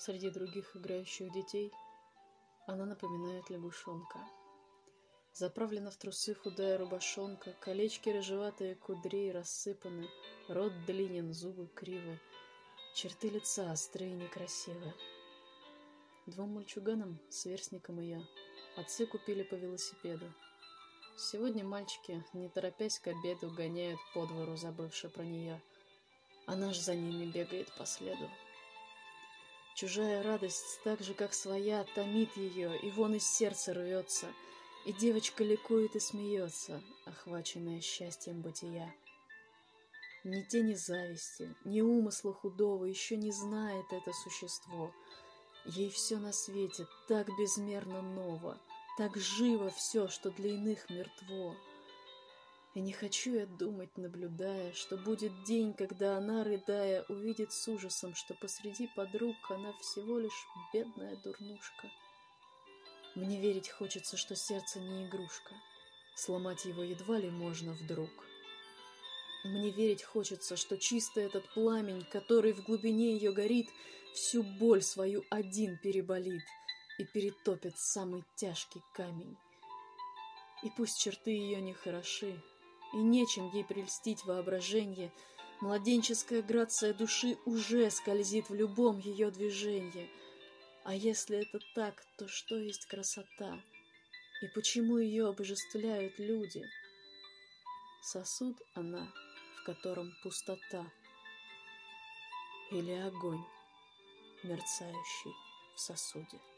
Среди других играющих детей она напоминает лягушонка. Заправлена в трусы худая рубашонка, колечки рыжеватые кудрей рассыпаны, рот длинен, зубы кривы, черты лица острые и некрасивы. Двум мальчуганам, сверстникам и я, отцы купили по велосипеду. Сегодня мальчики, не торопясь к обеду, гоняют по двору, забывши про нее, а наш за ними бегает по следу. Чужая радость, так же, как своя, томит ее, и вон из сердца рвется, и девочка ликует и смеется, охваченная счастьем бытия. Ни тени зависти, ни умысла худого еще не знает это существо. Ей все на свете так безмерно ново, так живо все, что для иных мертво. И не хочу я думать, наблюдая, что будет день, когда она, рыдая, увидит с ужасом, что посреди подруг она всего лишь бедная дурнушка. Мне верить хочется, что сердце не игрушка, сломать его едва ли можно вдруг. Мне верить хочется, что чисто этот пламень, который в глубине ее горит, всю боль свою один переболит и перетопит самый тяжкий камень. И пусть черты ее не хороши, и нечем ей прельстить воображенье, младенческая грация души уже скользит в любом ее движении. А если это так, то что есть красота? И почему ее обожествляют люди? Сосуд она, в котором пустота, или огонь, мерцающий в сосуде?